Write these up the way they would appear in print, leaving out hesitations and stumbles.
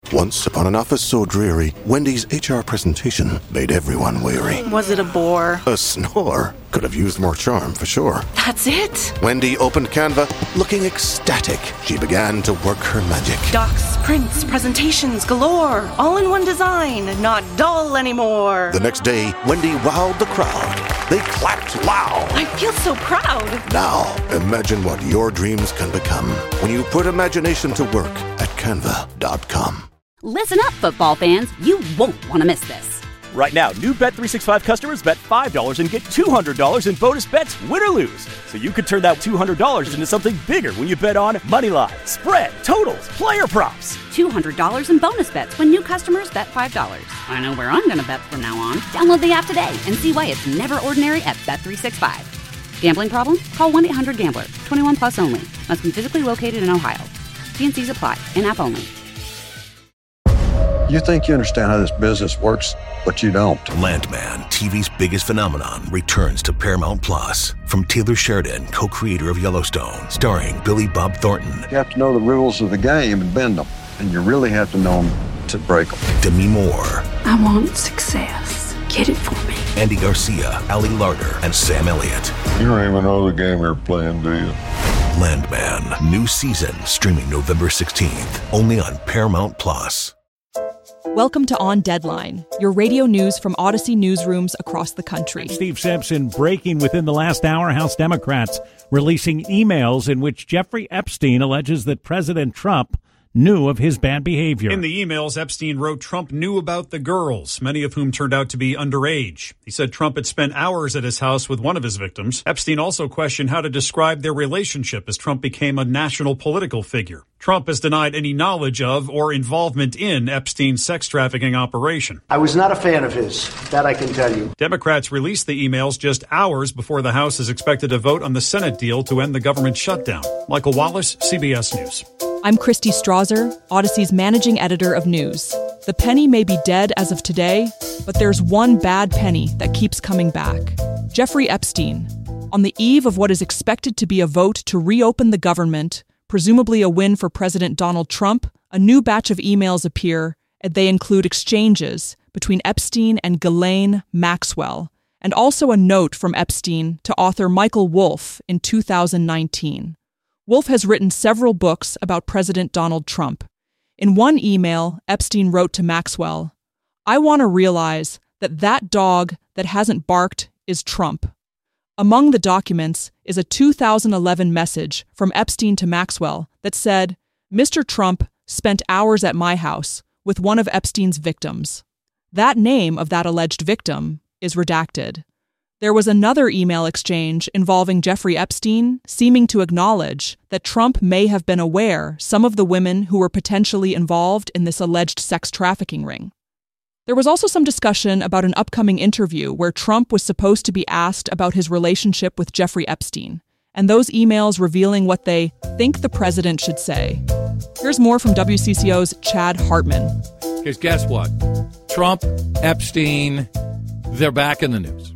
Once upon an office so dreary, Wendy's HR presentation made everyone weary. Was it a bore? A snore. Could have used more charm, for sure. That's it? Wendy opened Canva, looking ecstatic. She began to work her magic. Docs, prints, presentations galore. All in one design, not dull anymore. The next day, Wendy wowed the crowd. They clapped loud. I feel so proud. Now, imagine what your dreams can become when you put imagination to work at canva.com. Listen up, football fans. You won't want to miss this. Right now, new Bet365 customers bet $5 and get $200 in bonus bets, win or lose. So you could turn that $200 into something bigger when you bet on moneyline, spread, totals, player props. $200 in bonus bets when new customers bet $5. I know where I'm going to bet from now on. Download the app today and see why it's never ordinary at Bet365. Gambling problem? Call 1-800-GAMBLER. 21 plus only. Must be physically located in Ohio. T&Cs apply. In-app only. You think you understand how this business works, but you don't. Landman, TV's biggest phenomenon, returns to Paramount Plus. From Taylor Sheridan, co-creator of Yellowstone, starring Billy Bob Thornton. You have to know the rules of the game and bend them, and you really have to know them to break them. Demi Moore. I want success. Get it for me. Andy Garcia, Ali Larter, and Sam Elliott. You don't even know the game you're playing, do you? Landman, new season, streaming November 16th, only on Paramount Plus. Welcome to On Deadline, your radio news from Odyssey newsrooms across the country. Steve Sampson breaking within the last hour. House Democrats releasing emails in which Jeffrey Epstein alleges that President Trump knew of his bad behavior. In the emails, Epstein wrote Trump knew about the girls, many of whom turned out to be underage. He said Trump had spent hours at his house with one of his victims. Epstein also questioned how to describe their relationship as Trump became a national political figure. Trump has denied any knowledge of or involvement in Epstein's sex trafficking operation. I was not a fan of his, that I can tell you. Democrats released the emails just hours before the House is expected to vote on the Senate deal to end the government shutdown. Michael Wallace, CBS News. I'm Christy Strasser, Odyssey's managing editor of news. The penny may be dead as of today, but there's one bad penny that keeps coming back. Jeffrey Epstein. On the eve of what is expected to be a vote to reopen the government, presumably a win for President Donald Trump, a new batch of emails appear, and they include exchanges between Epstein and Ghislaine Maxwell, and also a note from Epstein to author Michael Wolff in 2019. Wolff has written several books about President Donald Trump. In one email, Epstein wrote to Maxwell, "I want to realize that dog that hasn't barked is Trump." Among the documents is a 2011 message from Epstein to Maxwell that said, "Mr. Trump spent hours at my house with one of Epstein's victims." That name of that alleged victim is redacted. There was another email exchange involving Jeffrey Epstein, seeming to acknowledge that Trump may have been aware some of the women who were potentially involved in this alleged sex trafficking ring. There was also some discussion about an upcoming interview where Trump was supposed to be asked about his relationship with Jeffrey Epstein, and those emails revealing what they think the president should say. Here's more from WCCO's Chad Hartman. Because guess what? Trump, Epstein, they're back in the news.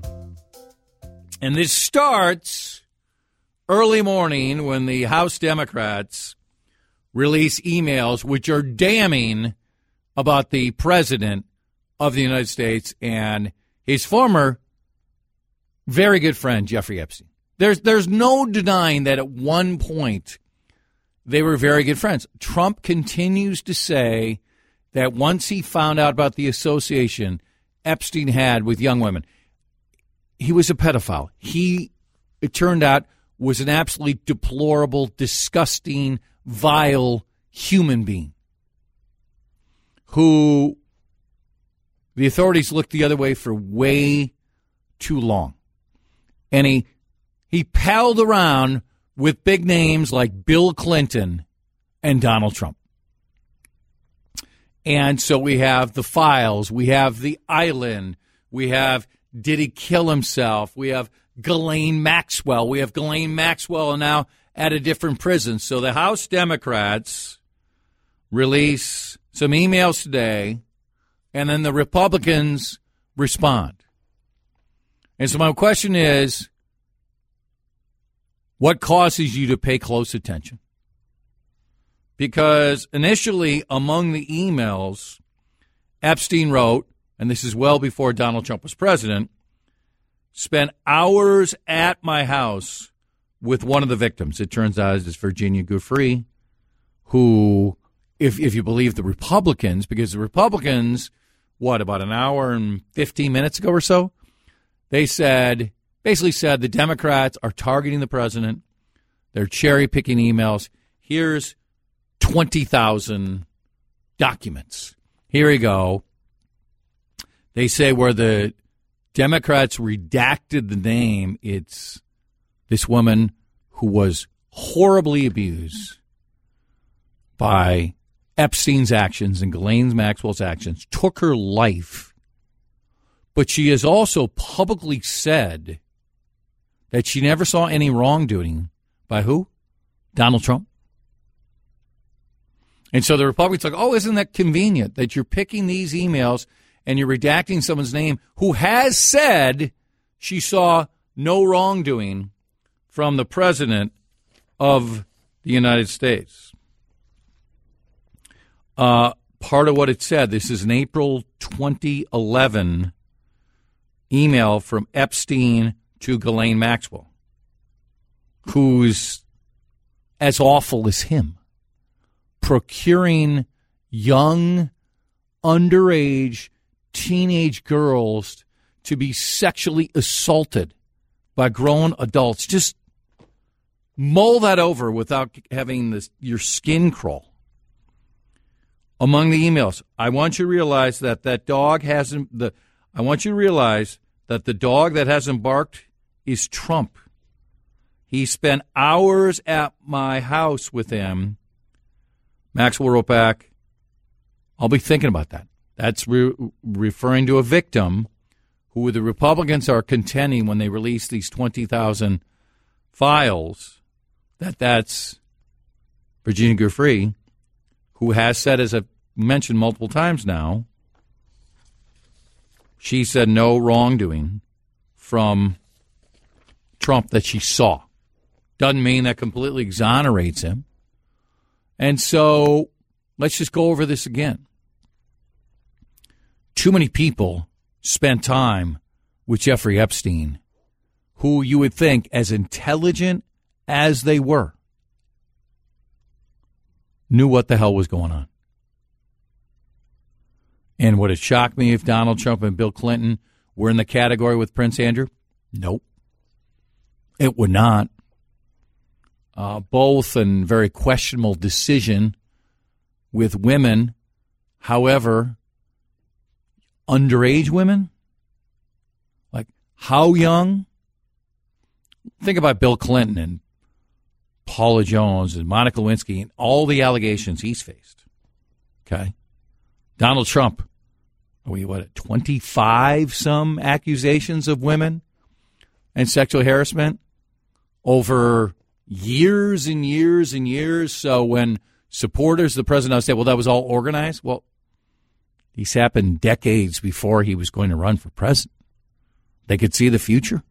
And this starts early morning when the House Democrats release emails which are damning about the president of the United States and his former very good friend, Jeffrey Epstein. There's no denying that at one point they were very good friends. Trump continues to say that once he found out about the association Epstein had with young women, he was a pedophile. He, it turned out, was an absolutely deplorable, disgusting, vile human being who the authorities looked the other way for way too long. And he palled around with big names like Bill Clinton and Donald Trump. And so we have the files, we have the island, we have did he kill himself? We have Ghislaine Maxwell. We have Ghislaine Maxwell now at a different prison. So the House Democrats release some emails today, and then the Republicans respond. And so my question is, what causes you to pay close attention? Because initially, among the emails, Epstein wrote, and this is well before Donald Trump was president, spent hours at my house with one of the victims. It turns out it's Virginia Giuffre, who, if you believe the Republicans, because the Republicans, about an hour and 15 minutes ago or so, they basically said the Democrats are targeting the president. They're cherry-picking emails. Here's 20,000 documents. Here we go. They say where the Democrats redacted the name, it's this woman who was horribly abused by Epstein's actions and Ghislaine Maxwell's actions, took her life. But she has also publicly said that she never saw any wrongdoing by who? Donald Trump. And so the Republicans are like, oh, isn't that convenient that you're picking these emails and you're redacting someone's name who has said she saw no wrongdoing from the president of the United States. Part of what it said, this is an April 2011 email from Epstein to Ghislaine Maxwell, who's as awful as him, procuring young, underage, teenage girls to be sexually assaulted by grown adults. Just mull that over without having your skin crawl. Among the emails, I want you to realize that the dog that hasn't barked is Trump. He spent hours at my house with him. Maxwell wrote back, I'll be thinking about that. That's referring to a victim who the Republicans are contending when they release these 20,000 files, that's Virginia Giuffre, who has said, as I've mentioned multiple times now, she said no wrongdoing from Trump that she saw. Doesn't mean that completely exonerates him. And so let's just go over this again. Too many people spent time with Jeffrey Epstein, who you would think, as intelligent as they were, knew what the hell was going on. And would it shock me if Donald Trump and Bill Clinton were in the category with Prince Andrew? Nope. It would not. Both a very questionable decision with women. However, underage women? Like, how young? Think about Bill Clinton and Paula Jones and Monica Lewinsky and all the allegations he's faced. Okay? Donald Trump, are we, 25 some accusations of women and sexual harassment over years and years and years. So when supporters of the president say, well, that was all organized. Well, these happened decades before he was going to run for president. They could see the future.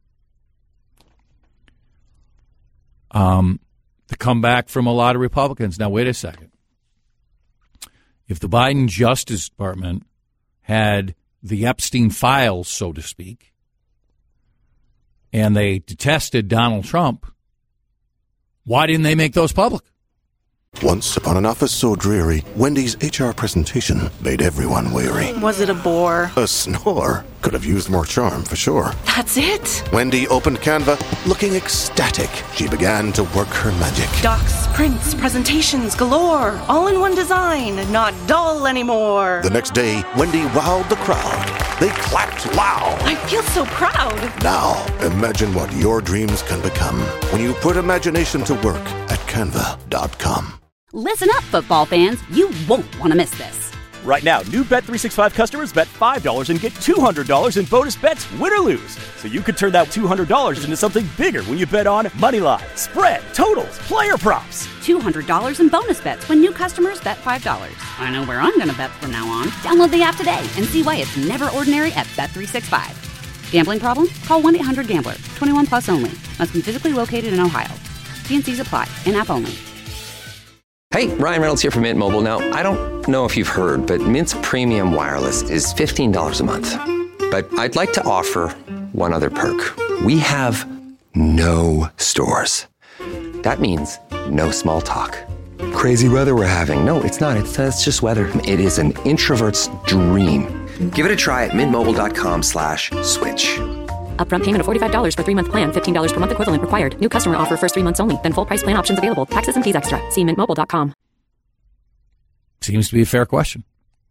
The comeback from a lot of Republicans. Now, wait a second. If the Biden Justice Department had the Epstein files, so to speak, and they detested Donald Trump, why didn't they make those public? Once upon an office so dreary, Wendy's HR presentation made everyone weary. Was it a bore? A snore. Could have used more charm, for sure. That's it? Wendy opened Canva, looking ecstatic. She began to work her magic. Docs, prints, presentations galore. All in one design, not dull anymore. The next day, Wendy wowed the crowd. They clapped loud. I feel so proud. Now, imagine what your dreams can become when you put imagination to work at Canva.com. Listen up, football fans. You won't want to miss this. Right now, new Bet365 customers bet $5 and get $200 in bonus bets, win or lose. So you could turn that $200 into something bigger when you bet on Moneyline, spread, totals, player props. $200 in bonus bets when new customers bet $5. I know where I'm going to bet from now on. Download the app today and see why it's never ordinary at Bet365. Gambling problem? Call 1-800-GAMBLER. 21 plus only. Must be physically located in Ohio. T&Cs apply. In-app only. Hey, Ryan Reynolds here from Mint Mobile. Now, I don't know if you've heard, but Mint's premium wireless is $15 a month. But I'd like to offer one other perk. We have no stores. That means no small talk. Crazy weather we're having. No, it's not. It's just weather. It is an introvert's dream. Give it a try at mintmobile.com/switch. Upfront payment of $45 for 3-month plan. $15 per month equivalent required. New customer offer first 3 months only. Then full price plan options available. Taxes and fees extra. See mintmobile.com. Seems to be a fair question.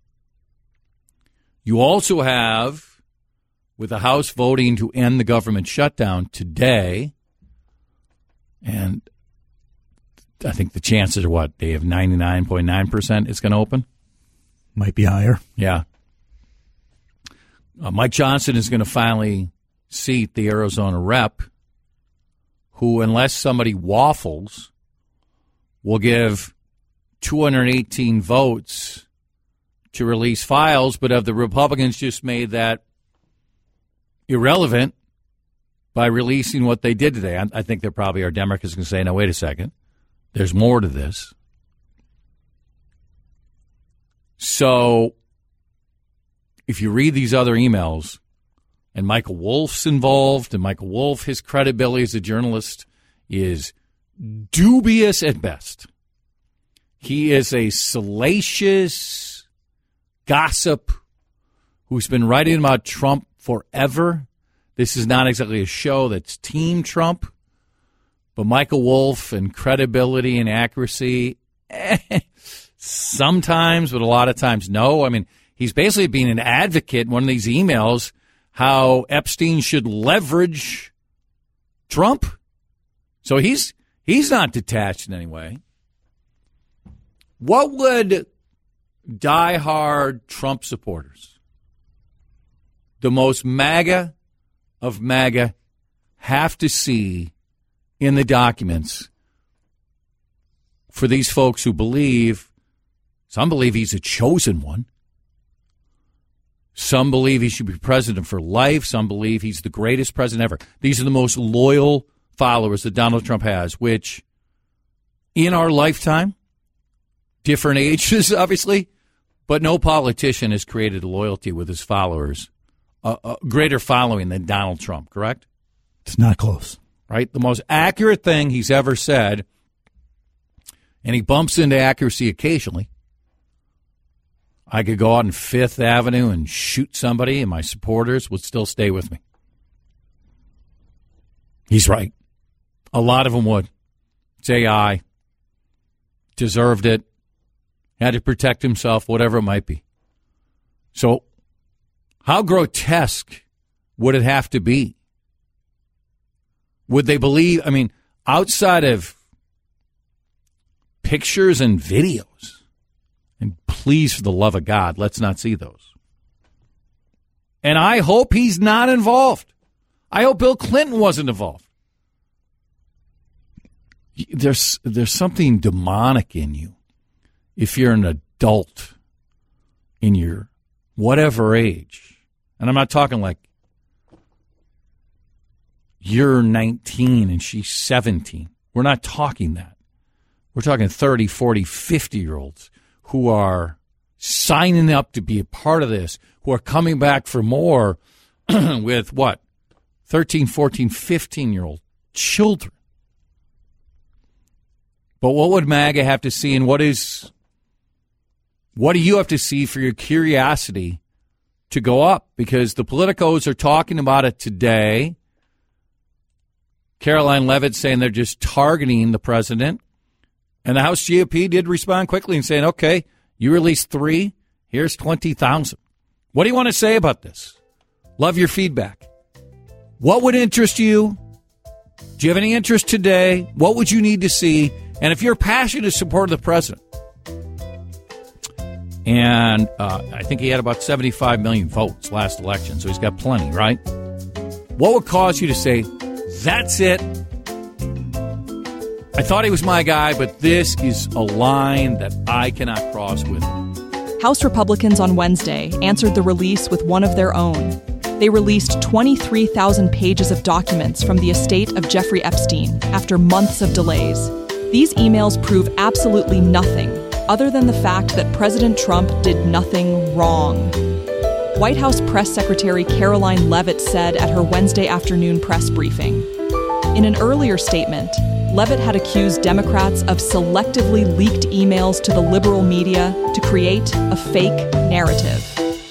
You also have, with the House voting to end the government shutdown today, and I think the chances are what? They have 99.9% it's going to open? Might be higher. Yeah. Mike Johnson is going to finally seat the Arizona rep, who, unless somebody waffles, will give 218 votes to release files, but have the Republicans just made that irrelevant by releasing what they did today. I think there probably are Democrats going to say, no, wait a second. There's more to this. So if you read these other emails, and Michael Wolff's involved, and Michael Wolff, his credibility as a journalist is dubious at best. He is a salacious gossip who's been writing about Trump forever. This is not exactly a show that's Team Trump, but Michael Wolff and credibility and accuracy, sometimes, but a lot of times no. I mean, he's basically being an advocate in one of these emails how Epstein should leverage Trump. So he's not detached in any way. What would diehard Trump supporters, the most MAGA of MAGA, have to see in the documents for these folks who believe, some believe he's a chosen one, some believe he should be president for life, some believe he's the greatest president ever. These are the most loyal followers that Donald Trump has, which in our lifetime, different ages, obviously, but no politician has created a loyalty with his followers, a greater following than Donald Trump, correct? It's not close. Right? The most accurate thing he's ever said, and he bumps into accuracy occasionally. I could go out on Fifth Avenue and shoot somebody, and my supporters would still stay with me. He's right. A lot of them would. It's AI. Deserved it. Had to protect himself, whatever it might be. So how grotesque would it have to be? Would they believe, I mean, outside of pictures and videos, and please, for the love of God, let's not see those. And I hope he's not involved. I hope Bill Clinton wasn't involved. There's something demonic in you if you're an adult in your whatever age. And I'm not talking like you're 19 and she's 17. We're not talking that. We're talking 30, 40, 50-year-olds who are signing up to be a part of this, who are coming back for more with what? 13, 14, 15-year-old children. But what would MAGA have to see, and what do you have to see for your curiosity to go up? Because the politicos are talking about it today. Caroline Leavitt saying they're just targeting the president. And the House GOP did respond quickly and saying, okay, you released 3, here's 20,000. What do you want to say about this? Love your feedback. What would interest you? Do you have any interest today? What would you need to see? And if you're passionate to support the president, and I think he had about 75 million votes last election, so he's got plenty, right? What would cause you to say, that's it? I thought he was my guy, but this is a line that I cannot cross with him. House Republicans on Wednesday answered the release with one of their own. They released 23,000 pages of documents from the estate of Jeffrey Epstein after months of delays. These emails prove absolutely nothing other than the fact that President Trump did nothing wrong. White House Press Secretary Caroline Leavitt said at her Wednesday afternoon press briefing. In an earlier statement, Leavitt had accused Democrats of selectively leaked emails to the liberal media to create a fake narrative.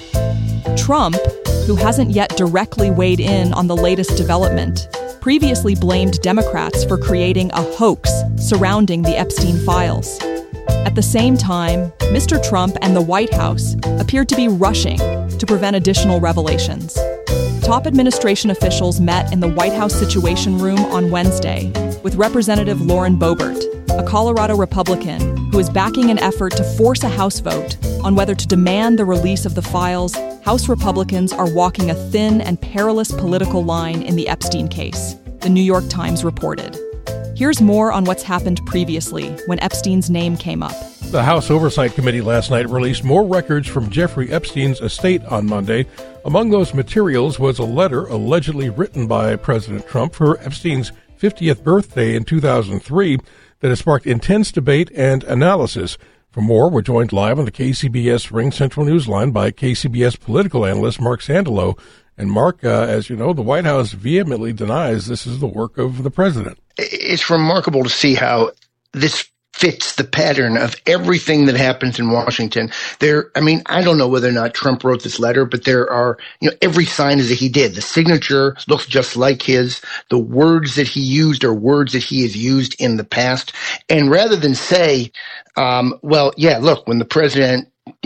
Trump, who hasn't yet directly weighed in on the latest development, previously blamed Democrats for creating a hoax surrounding the Epstein files. At the same time, Mr. Trump and the White House appeared to be rushing to prevent additional revelations. Top administration officials met in the White House Situation Room on Wednesday with Representative Lauren Boebert, a Colorado Republican who is backing an effort to force a House vote on whether to demand the release of the files. House Republicans are walking a thin and perilous political line in the Epstein case, the New York Times reported. Here's more on what's happened previously when Epstein's name came up. The House Oversight Committee last night released more records from Jeffrey Epstein's estate on Monday. Among those materials was a letter allegedly written by President Trump for Epstein's 50th birthday in 2003 that has sparked intense debate and analysis. For more, we're joined live on the KCBS Ring Central Newsline by KCBS political analyst Mark Sandalow. And Mark, as you know, the White House vehemently denies this is the work of the president. It's remarkable to see how this fits the pattern of everything that happens in Washington. I don't know whether or not Trump wrote this letter, but there are, every sign is that he did. The signature looks just like his. The words that he used are words that he has used in the past. And rather than say, when the president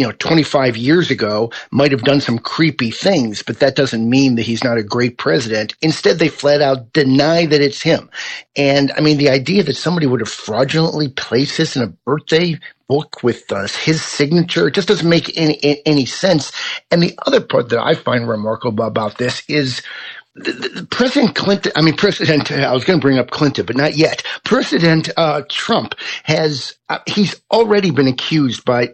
25 years ago might have done some creepy things, but that doesn't mean that he's not a great president. Instead, they flat out deny that it's him. And the idea that somebody would have fraudulently placed this in a birthday book with his signature, it just doesn't make any sense. And the other part that I find remarkable about this is President Clinton, I was going to bring up Clinton, but not yet. President Trump he's already been accused by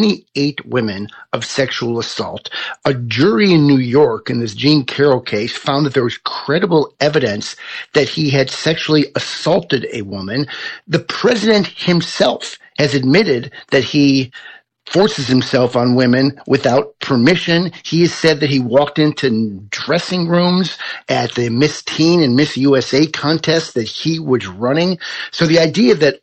28 women of sexual assault. A jury in New York in this Jean Carroll case found that there was credible evidence that he had sexually assaulted a woman. The president himself has admitted that he forces himself on women without permission. He has said that he walked into dressing rooms at the Miss Teen and Miss USA contest that he was running. So the idea that,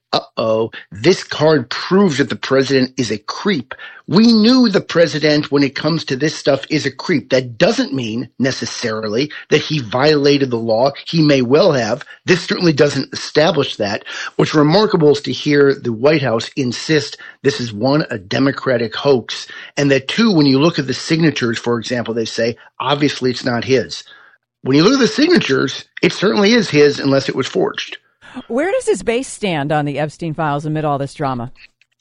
this card proves that the president is a creep. We knew the president, when it comes to this stuff, is a creep. That doesn't mean necessarily that he violated the law. He may well have. This certainly doesn't establish that. What's remarkable is to hear the White House insist this is, one, a Democratic hoax, and that, two, when you look at the signatures, for example, they say, obviously it's not his. When you look at the signatures, it certainly is his unless it was forged. Where does his base stand on the Epstein files amid all this drama?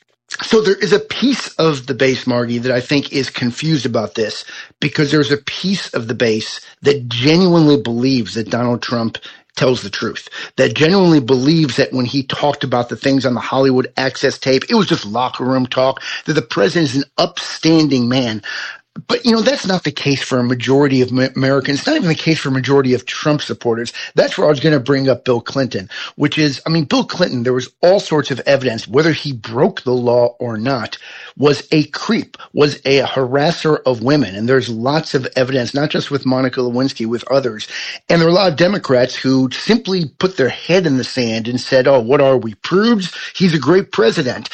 So there is a piece of the base, Margie, that I think is confused about this, because there's a piece of the base that genuinely believes that Donald Trump tells the truth, that genuinely believes that when he talked about the things on the Hollywood Access tape, it was just locker room talk, that the president is an upstanding man. But, that's not the case for a majority of Americans. It's not even the case for a majority of Trump supporters. That's where I was going to bring up Bill Clinton, which is, Bill Clinton, there was all sorts of evidence, whether he broke the law or not, was a creep, was a harasser of women. And there's lots of evidence, not just with Monica Lewinsky, with others. And there are a lot of Democrats who simply put their head in the sand and said, what are we, prudes? He's a great president.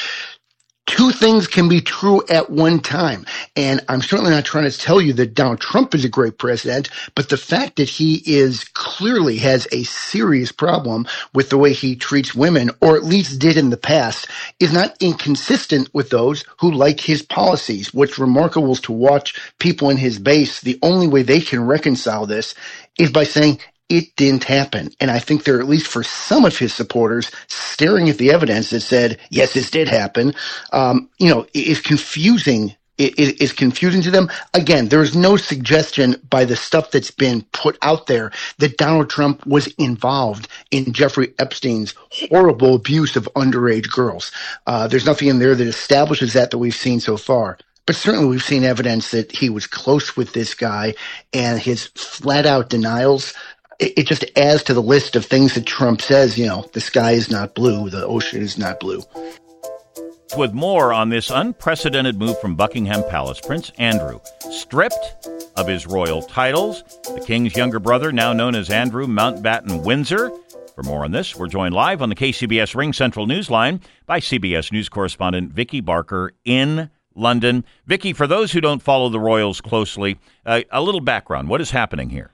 Two things can be true at one time. And I'm certainly not trying to tell you that Donald Trump is a great president, but the fact that he clearly has a serious problem with the way he treats women, or at least did in the past, is not inconsistent with those who like his policies. What's remarkable is to watch people in his base. The only way they can reconcile this is by saying, it didn't happen. And I think there, at least for some of his supporters, staring at the evidence that said, yes, this did happen, is confusing. It is confusing to them. Again, there is no suggestion by the stuff that's been put out there that Donald Trump was involved in Jeffrey Epstein's horrible abuse of underage girls. There's nothing in there that establishes that we've seen so far. But certainly we've seen evidence that he was close with this guy, and his flat-out denials, it just adds to the list of things that Trump says, the sky is not blue, the ocean is not blue. With more on this unprecedented move from Buckingham Palace, Prince Andrew, stripped of his royal titles, the king's younger brother, now known as Andrew Mountbatten Windsor. For more on this, we're joined live on the KCBS Ring Central Newsline by CBS News correspondent Vicki Barker in London. Vicki, for those who don't follow the royals closely, a little background. What is happening here?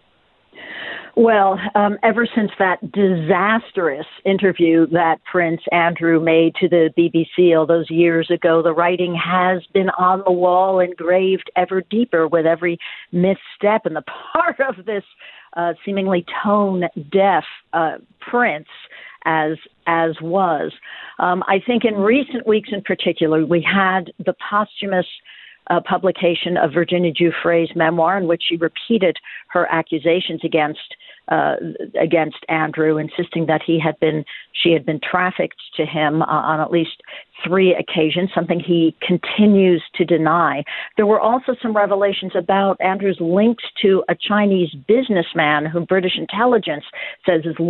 Well, ever since that disastrous interview that Prince Andrew made to the BBC all those years ago, the writing has been on the wall, engraved ever deeper with every misstep. And the part of this seemingly tone-deaf prince as was. I think in recent weeks in particular, we had the posthumous publication of Virginia Giuffre's memoir, in which she repeated her accusations against Andrew, insisting that she had been trafficked to him on at least 3 occasions, something he continues to deny. There were also some revelations about Andrew's links to a Chinese businessman whom British intelligence says is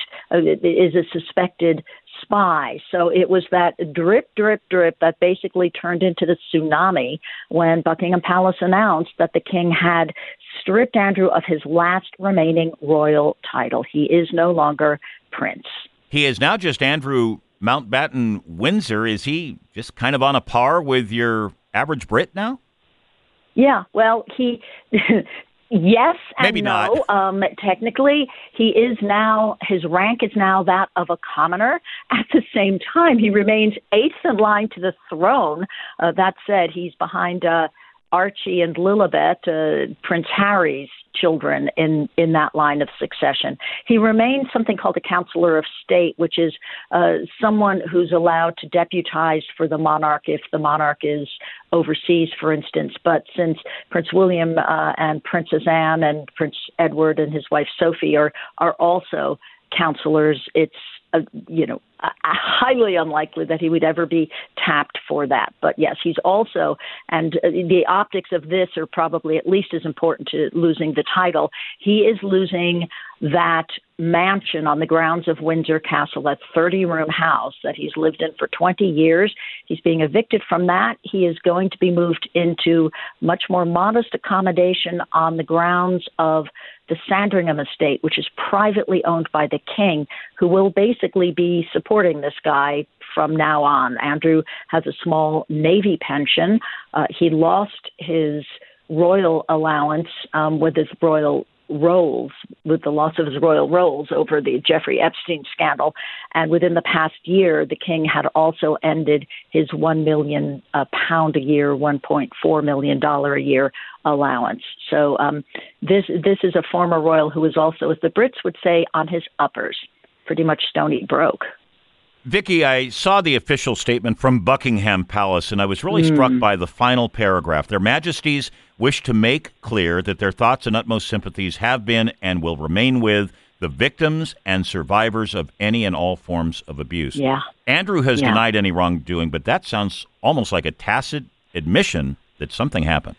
a suspected spy. So it was that drip, drip, drip that basically turned into the tsunami when Buckingham Palace announced that the king had stripped Andrew of his last remaining royal title. He is no longer prince. He is now just Andrew Mountbatten Windsor. Is he just kind of on a par with your average Brit now? Yeah, well, he... Yes and maybe no. Not. Technically, his rank is now that of a commoner. At the same time, he remains 8th in line to the throne. That said, he's behind Archie and Lilibet, Prince Harry's children in that line of succession. He remains something called a Counselor of State, which is someone who's allowed to deputize for the monarch if the monarch is overseas, for instance. But since Prince William and Princess Anne and Prince Edward and his wife Sophie are also counselors, it's highly unlikely that he would ever be tapped for that. But yes, he's also, and the optics of this are probably at least as important to losing the title. He is losing that mansion on the grounds of Windsor Castle, that 30-room house that he's lived in for 20 years. He's being evicted from that. He is going to be moved into much more modest accommodation on the grounds of the Sandringham estate, which is privately owned by the king, who will basically be supporting this guy from now on. Andrew has a small Navy pension. He lost his royal allowance with his royal rolls, with the loss of his royal rolls over the Jeffrey Epstein scandal. And within the past year, the king had also ended his £1 million a year, $1.4 million a year allowance. So this is a former royal who is also, as the Brits would say, on his uppers, pretty much stony broke. Vicki, I saw the official statement from Buckingham Palace, and I was really struck by the final paragraph. Their Majesties wish to make clear that their thoughts and utmost sympathies have been and will remain with the victims and survivors of any and all forms of abuse. Yeah. Andrew has denied any wrongdoing, but that sounds almost like a tacit admission that something happened.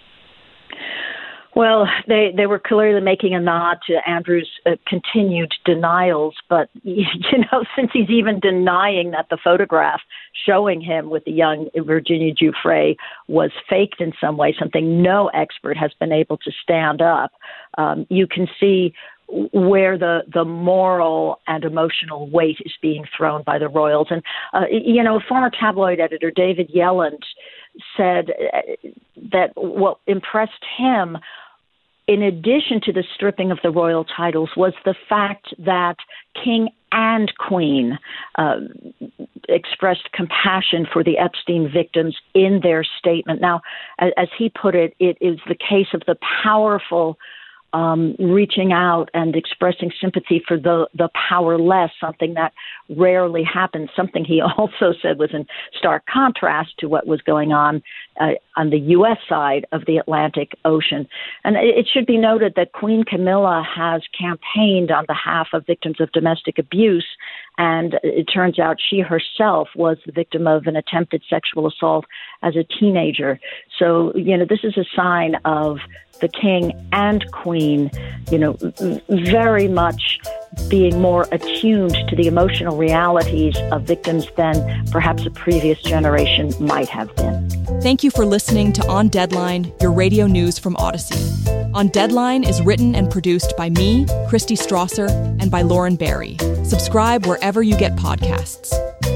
Well, they were clearly making a nod to Andrew's continued denials, but, since he's even denying that the photograph showing him with the young Virginia Giuffre was faked in some way, something no expert has been able to stand up, you can see where the moral and emotional weight is being thrown by the royals. And, former tabloid editor David Yelland said that what impressed him, in addition to the stripping of the royal titles, was the fact that King and Queen expressed compassion for the Epstein victims in their statement. Now, as he put it, it is the case of the powerful reaching out and expressing sympathy for the powerless, something that rarely happens, something he also said was in stark contrast to what was going on the U.S. side of the Atlantic Ocean. And it should be noted that Queen Camilla has campaigned on behalf of victims of domestic abuse And it turns out she herself was the victim of an attempted sexual assault as a teenager. So, this is a sign of the king and queen, very much being more attuned to the emotional realities of victims than perhaps a previous generation might have been. Thank you for listening to On Deadline, your radio news from Odyssey. On Deadline is written and produced by me, Christy Strasser, and by Lauren Barry. Subscribe wherever you get podcasts.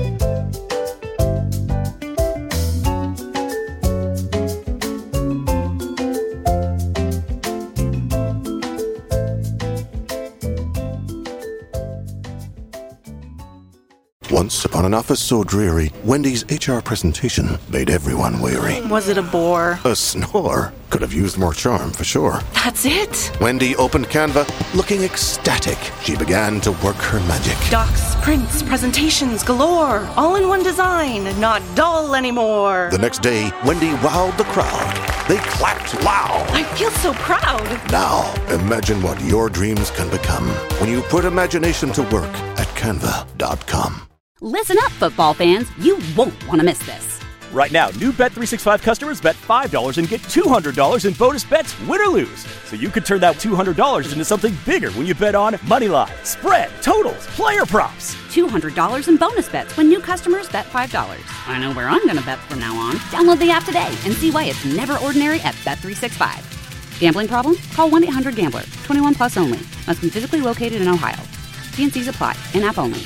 Once upon an office so dreary, Wendy's HR presentation made everyone weary. Was it a bore? A snore. Could have used more charm, for sure. That's it? Wendy opened Canva, looking ecstatic. She began to work her magic. Docs, prints, presentations galore. All in one design, not dull anymore. The next day, Wendy wowed the crowd. They clapped loud. I feel so proud. Now, imagine what your dreams can become when you put imagination to work at Canva.com. Listen up, football fans. You won't want to miss this. Right now, new Bet365 customers bet $5 and get $200 in bonus bets, win or lose. So you could turn that $200 into something bigger when you bet on moneyline, spread, totals, player props. $200 in bonus bets when new customers bet $5. I know where I'm going to bet from now on. Download the app today and see why it's never ordinary at Bet365. Gambling problem? Call 1-800-GAMBLER. 21 plus only. Must be physically located in Ohio. T&Cs apply. In-app only.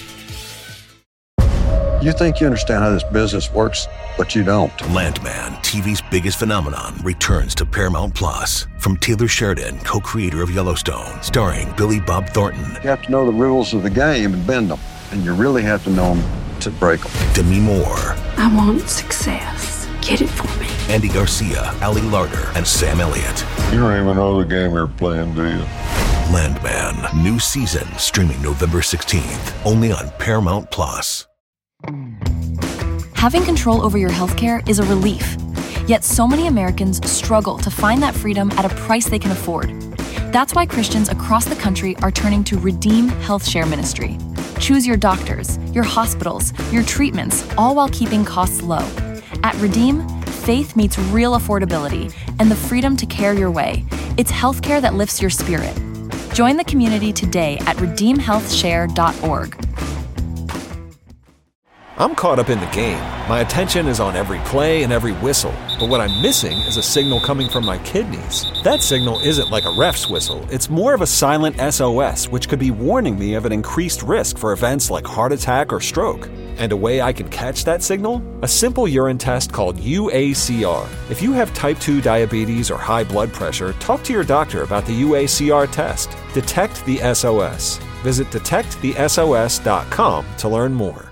You think you understand how this business works, but you don't. Landman, TV's biggest phenomenon, returns to Paramount Plus. From Taylor Sheridan, co-creator of Yellowstone, starring Billy Bob Thornton. You have to know the rules of the game and bend them, and you really have to know them to break them. Demi Moore. I want success. Get it for me. Andy Garcia, Ali Larter, and Sam Elliott. You don't even know the game you're playing, do you? Landman, new season, streaming November 16th, only on Paramount Plus. Having control over your healthcare is a relief. Yet so many Americans struggle to find that freedom at a price they can afford. That's why Christians across the country are turning to Redeem Health Share Ministry. Choose your doctors, your hospitals, your treatments, all while keeping costs low. At Redeem, faith meets real affordability and the freedom to care your way. It's healthcare that lifts your spirit. Join the community today at redeemhealthshare.org. I'm caught up in the game. My attention is on every play and every whistle. But what I'm missing is a signal coming from my kidneys. That signal isn't like a ref's whistle. It's more of a silent SOS, which could be warning me of an increased risk for events like heart attack or stroke. And a way I can catch that signal? A simple urine test called UACR. If you have type 2 diabetes or high blood pressure, talk to your doctor about the UACR test. Detect the SOS. Visit detectthesos.com to learn more.